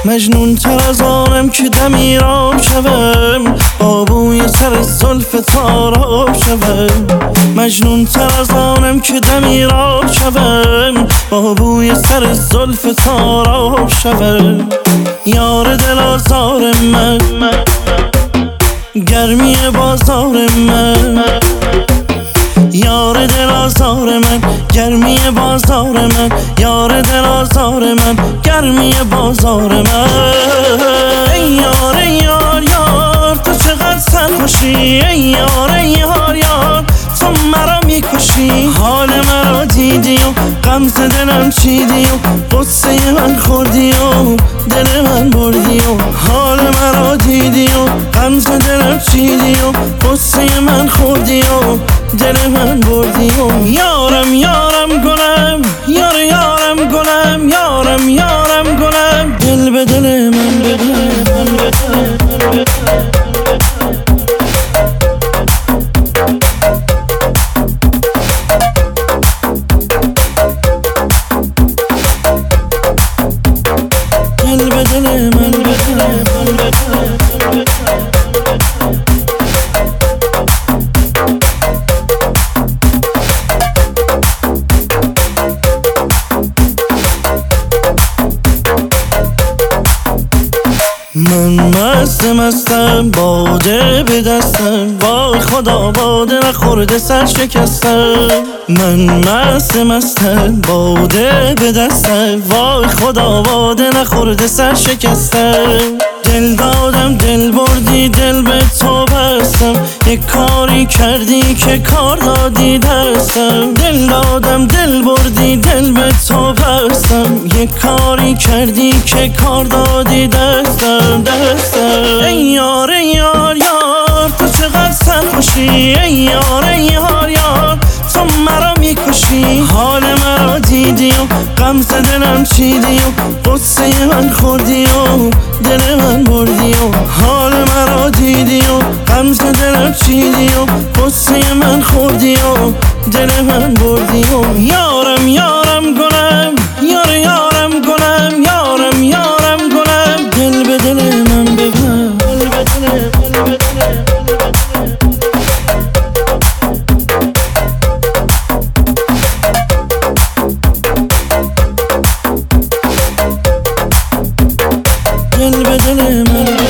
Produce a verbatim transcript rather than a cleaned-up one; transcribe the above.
مجنون تر از آنم که دمیراب شوم، با بوی سر زلف تاراب شوم. مجنون تر از آنم که دمیراب شوم، با بوی سر زلف تاراب شوم. یار دل آزار من، گرمی بازار من. یار دل آزار من، گرمی بازار من. یار دل آزار من، گرمی بازار من. ای یار ای یار یار تو چقدر سرخوشی. ای یار ای یار یار تو مرا میکشی. حال مرا دیدی و غمز دلم چیدی و قصه من خوردی و دل من بردی و حال مرا دیدی و غمز دلم چیدی و قصه من خوردی و دل من بردی و یارم یارم گلم، یار یارم گلم، یارم یارم گلم. دل به دل من بده، من بده. دل به دل من بده، من بده. من مست مستم باده به دستم، وای خدا باده نخورده سر شکستم. من مست مستم باده به دستم، وای خدا باده نخورده سر شکستم. دل دادم دل بردی دل به تو بستم، یک کاری کردی که کار دادی دستم. دل دادم دل بردی دل به تو بستم، یک کاری کردی که کار دادی دستم دستم. ای یار ای یار یار تو چقدر سرخوشی. ای یار ای یار یار تو مرا میکشی. حال مرا دیدی و غمز دلم چیدی و قصه من خوردی و دل من بردی و حال مرا دیدی و غمز دلم چیدی و قصه من خوردی و دل من بردی و یارم یارم گلم، یار یارم گلم، یارم یارم گلم. دل به دل من ببر، دل به دل من ببر. دل به دل من